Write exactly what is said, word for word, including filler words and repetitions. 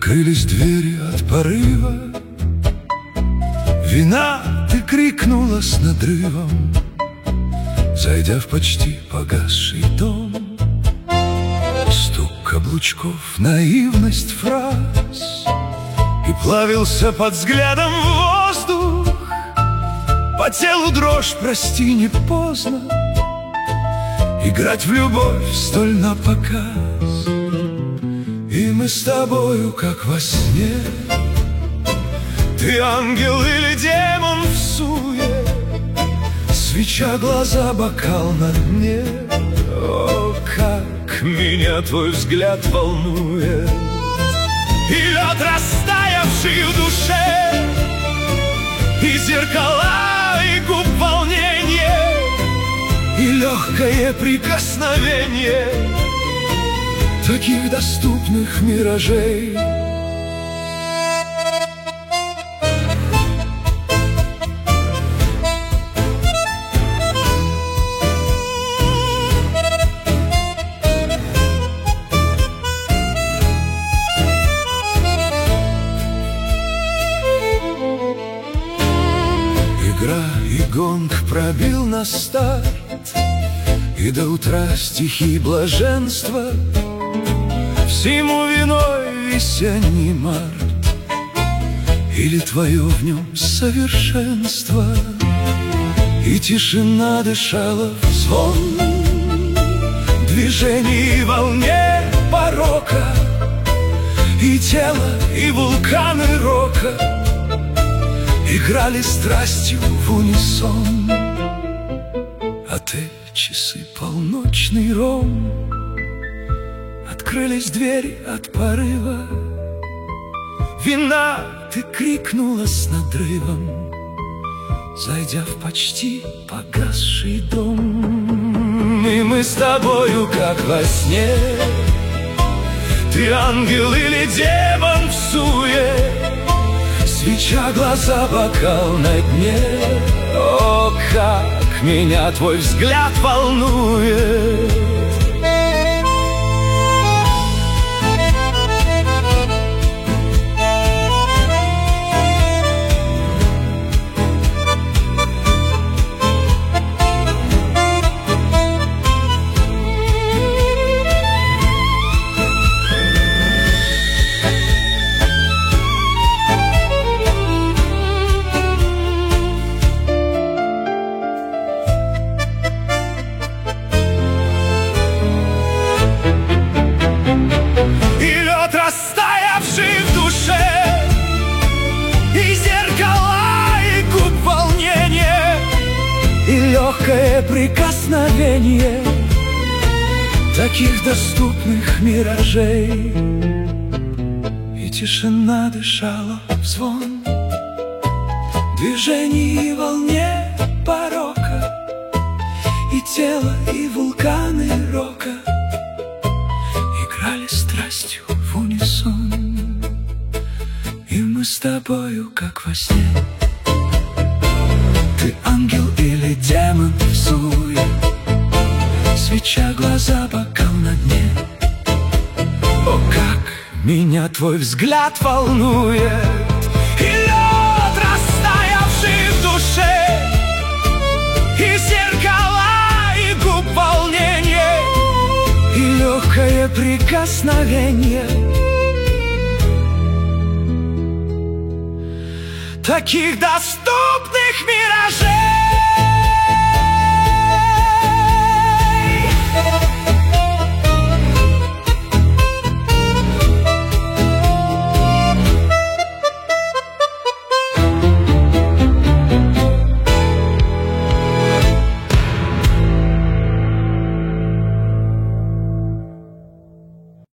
Открылись двери от порыва, вина ты крикнула с надрывом, зайдя в почти погасший дом. Стук каблучков, наивность фраз, и плавился под взглядом воздух. По телу дрожь, прости, не поздно играть в любовь столь напоказ. И мы с тобою, как во сне, ты ангел или демон в суе, свеча, глаза, бокал на дне. О, как меня твой взгляд волнует, и лед, растаявший в душе, и зеркала, и губ волнение, и легкое прикосновение таких доступных миражей. Игра и гонг пробил на старт, и до утра стихи блаженства. Всему виной весенний март, или твое в нем совершенство. И тишина дышала в звон движений, волне порока, и тело, и вулканы рока играли страстью в унисон. А ты, часы, полночный ром, открылись двери от порыва, вина ты крикнула с надрывом, зайдя в почти погасший дом. И мы с тобою, как во сне, ты ангел или демон в суе, свеча, глаза, бокал на дне. О, как меня твой взгляд волнует, растаявший в душе, и зеркала, и губ волнение, и легкое прикосновение таких доступных миражей. И тишина дышала в звон движений, и волне порока, и тело, и вулканы рока играли страстью в унисон. И мы с тобою, как во сне, ты ангел или демон в суе, свеча, глаза, бокал на дне. О, как меня твой взгляд волнует, и лед, растаявший в душе, и зеркала, и губ волнение, и легкое прикосновение таких доступных миражей.